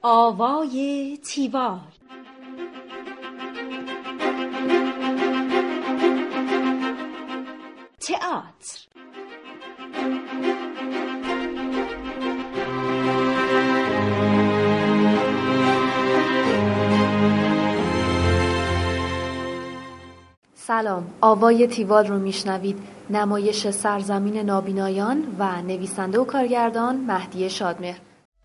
آوای تیوال. تئاتر. سلام، آوای تیوال رو میشنوید. نمایش سرزمین نابینایان و نویسنده و کارگردان مهدی شادمهر.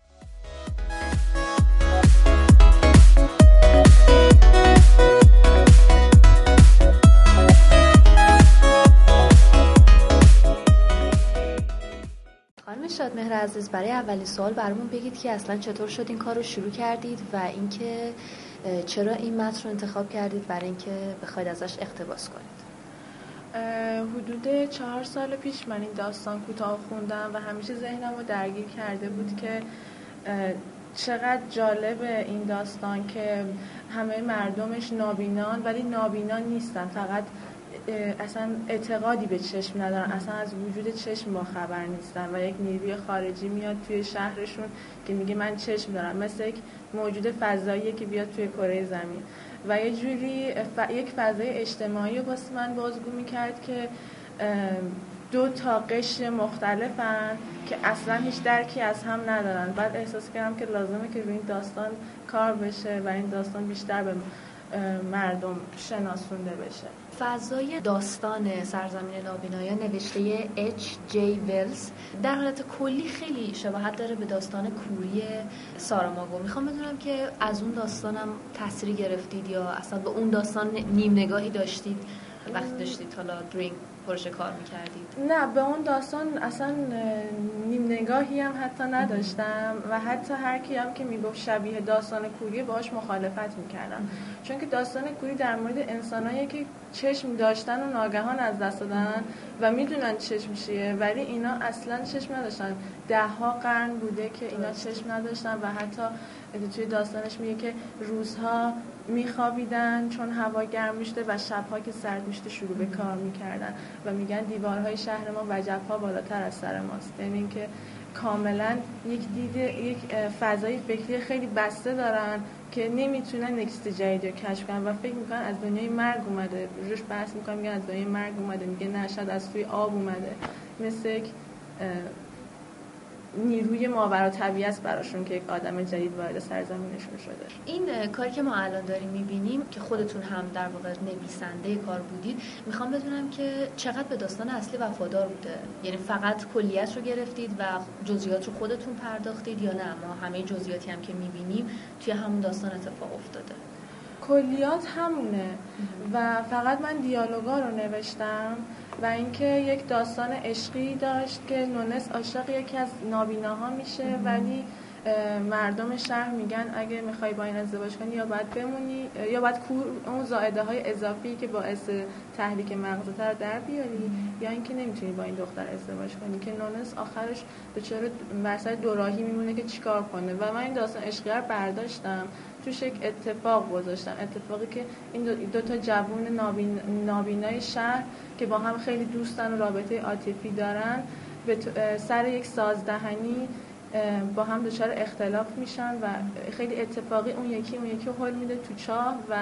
خانم شادمهر عزیز، برای اولین سوال برامون بگید که اصلا چطور شد این کار رو شروع کردید و اینکه چرا این متن رو انتخاب کردید برای اینکه بخواید ازش اقتباس کنید. حدود 4 سال پیش من این داستان کوتاه خوندم و همیشه ذهنم رو درگیر کرده بود که چقدر جالب این داستان که همه مردمش نابینان ولی نابینان نیستن، فقط اصلا اعتقادی به چشم ندارن، اصلا از وجود چشم با خبر نیستن و یک نیروی خارجی میاد توی شهرشون که میگه من چشم دارم، مثل یک موجود فضاییه که بیاد توی کره زمین و یه جوری یک فضای اجتماعی رو واسه من بازگو میکرد که 2 تا قشر مختلفن که اصلا هیچ درکی از هم ندارن. بعد احساس کردم که لازمه که روی این داستان کار بشه و این داستان بیشتر به مردم شناسونده بشه. فضای داستان سرزمین نابینایان نوشته H.J. ویلز در حالت کلی خیلی شباهت داره به داستان کوری ساراماگو. میخوام بدونم که از اون داستانم تأثیری گرفتید یا اصلا به اون داستان نیم نگاهی داشتید وقتی داشتید حالا درینگ پروژه کار میکردید؟ نه، به اون داستان اصلا نیم نگاهی هم حتی نداشتم و حتی هر کی هم که میگفت شبیه داستان کوری باهاش مخالفت میکردم، چون که داستان کوری در مورد انسانایی که چشم داشتن و ناگهان از دست دادن و میدونن چشم چیه ولی اینا اصلا چشم نداشتن. 10 قرن بوده که اینا چشم نداشتن و حتی توی داستانش میگه که روزها میخوابیدن چون هوا گرم میشده و شبها که سرد میشده شروع به کار میکردن و میگن دیوارهای شهر ما وجبها بالاتر از سر ماست. یعنی اینکه کاملا یک فضای فکری خیلی بسته دارن که نمیتونن نکست جدید رو کشف کنن و فکر میکنن از دنیای مرگ اومده، روش بحث میکنن میگن از دنیای مرگ اومده، میگه نه شاید از توی آب اومده، مثل یک نیروی ماورالطبیعه براشون که یک آدم جدید وارد سرزمینشون شده. این کاری که ما الان داریم میبینیم که خودتون هم در واقع نویسنده کار بودید، میخوام بدونم که چقدر به داستان اصلی وفادار بوده؟ یعنی فقط کلیت رو گرفتید و جزئیات رو خودتون پرداختید یا نه ما همه جزئیاتی هم که میبینیم توی همون داستان اتفاق افتاده؟ کلیات همونه و فقط من دیالوگا رو نوشتم و اینکه یک داستان عشقی داشت که نونس عاشق یکی از نابیناها میشه ولی مردم شهر میگن اگه میخوای با این ازدواج کنی یا باید بمونی یا باید اون زائده های اضافی که باعث تهلیک مغزت رو در بیاری یا اینکه نمیتونی با این دختر ازدواج کنی، که نونس آخرش دچار بر سر دوراهی میمونه که چیکار کنه. و من این داستان عشقی رو برداشتم، توش یک اتفاق گذاشتم، اتفاقی که این دو تا جوون نابینای شهر که با هم خیلی دوستن و رابطه عاطفی دارن به سر یک سازدهنی با هم دچار اختلاف میشن و خیلی اتفاقی اون یکی هول میده تو چاه و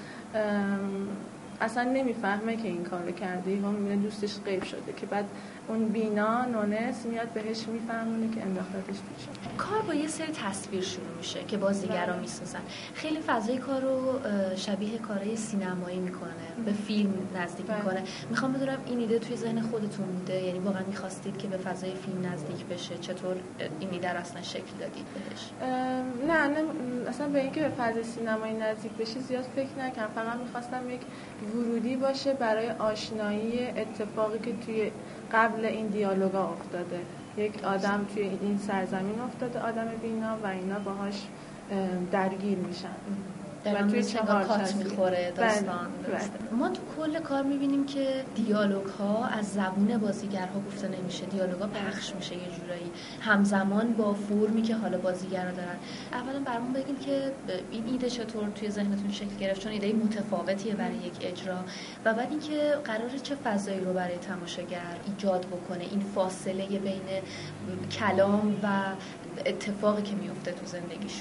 اصلا نمیفهمه که این کار رو کرده و میبینه دوستش غیب شده که بعد اون بینا نونس میاد بهش میفهمونه که انداختتش تو چاه. کار با یه سری تصویر شروع میشه که بازیگرا میسازن، خیلی فضای کار رو شبیه کارهای سینمایی میکنه، به فیلم نزدیک میکنه. میخوام بدونم این ایده توی ذهن خودتون بوده؟ یعنی واقعا میخواستید که به فضای فیلم نزدیک بشه؟ چطور این ایده رو اصلا شکل دادید بهش؟ نه اصلا به اینکه به فضای سینمایی نزدیک بشه زیاد فکر نکردم، فقط میخواستم یک ورودی باشه برای آشنایی اتفاقی که توی قبل این دیالوگا افتاده. یک آدم توی این سرزمین افتاده، آدم بینا، و اینا باهاش درگیر میشن و توی چهار کات میخوره داستان. ما تو کل کار میبینیم که دیالوگ ها از زبون بازیگرها گفته نمیشه، دیالوگ ها پخش میشه یه جورایی همزمان با فرمی که حالا بازیگرها دارن. اولا برامون بگین که این ایده چطور توی ذهنتون شکل گرفت، چون ایده متفاوتیه برای یک اجرا، و بعد اینکه قراره چه فضایی رو برای تماشاگر ایجاد بکنه این فاصله بین کلام و اتفاقی که میفته تو زندگیشون.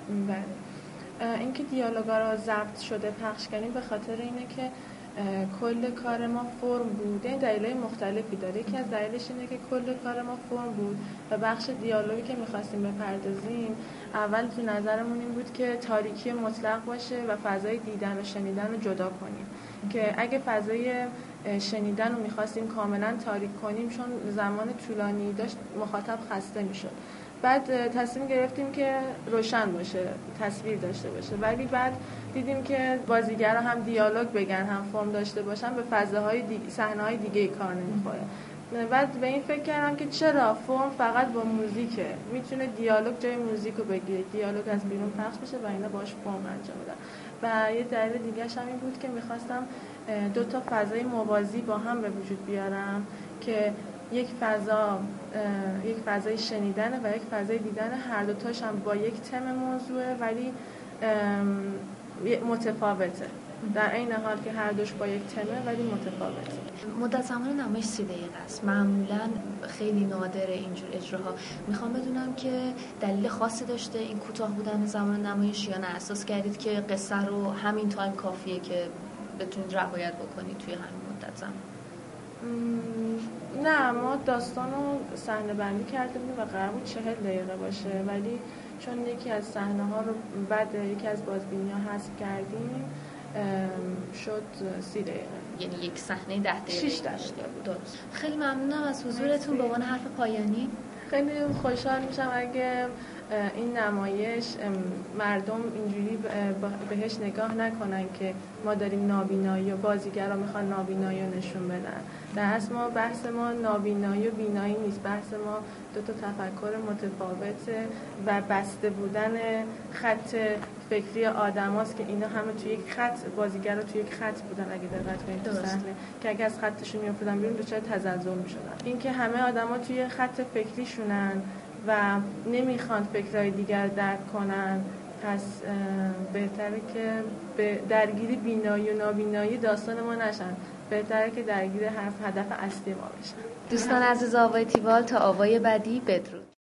بله، اینکه دیالوگا رو ضبط شده پخش کنیم به خاطر اینه که کل کار ما فرم بود. این دلایل مختلفی داره. یکی از دلایلش اینه که کل کار ما فرم بود و بخش دیالوگی که می‌خواستیم بپردازیم اول تو نظرمون این بود که تاریکی مطلق باشه و فضای دیدن و شنیدن رو جدا کنیم، که اگه فضای شنیدن رو می‌خواستیم کاملا تاریک کنیم چون زمان طولانی داشت مخاطب خسته می‌شد. بعد تصمیم گرفتیم که روشن باشه، تصویر داشته باشه، ولی بعد دیدیم که بازیگرا هم دیالوگ بگن هم فرم داشته باشن به فضاهای دیگه، صحنه‌های دیگه کار نمی‌خوره. بعد به این فکر کردم که چرا فرم فقط با موزیکه، میتونه دیالوگ جای موزیک رو بگیره، دیالوگ از بیرون پخش بشه و اینا باش فرم انجام بدن. و یه دلیل دیگه‌ش هم این بود که می‌خواستم دو تا فضای موازی با هم به وجود بیارم که یک فضای شنیدن و یک فضای دیدن، هر دوتاش هم با یک تم موضوعه ولی متفاوته، در این حال که هر دوش با یک تمه ولی متفاوته. مدت زمان نمایش 30 دقیقه است. معمولا خیلی نادره اینجور اجراها. میخوام بدونم که دلیل خاصی داشته این کوتاه بودن زمان نمایش یا نه احساس کردید که قصه رو همین تایم کافیه که بتونید روایت بکنید توی همین مدت زمان؟ نه، ما داستان رو صحنه بندی کرده بودیم و قرار بود 40 دقیقه باشه، ولی چون یکی از صحنه ها رو بعد یکی از بازبینی ها حذف کردیم شد 30 دقیقه، یعنی یک صحنه 10 دقیقه 6 دقیقه بود. درست. خیلی ممنونم از حضورتون. به عنوان حرف پایانی خیلی خوشحال میشم اگه این نمایش مردم اینجوری بهش نگاه نکنن که ما داریم نابینایی و بازیگرا میخوان نابینایی رو نشون بدن. در اصل ما بحث ما نابینایی و بینایی نیست، بحث ما دو تا تفکر متفاوته و بسته بودن خط فکری آدماست که اینا همه توی یک خط، بازیگرا توی یک خط بودن اگه دقت کنید تو صحنه، که اگه از خطشون میافتادن بیرون دچار تزلزل میشدن. این که همه آدما توی خط فکریشونن و نمیخوان فکرهای دیگر درک کنن، پس بهتره که به درگیری بینایی و نابینایی داستان ما نشن، بهتره که درگیر هدف اصلی ما بشن. دوستان عزیز آوای تیوال، تا آوای بعدی بدرود.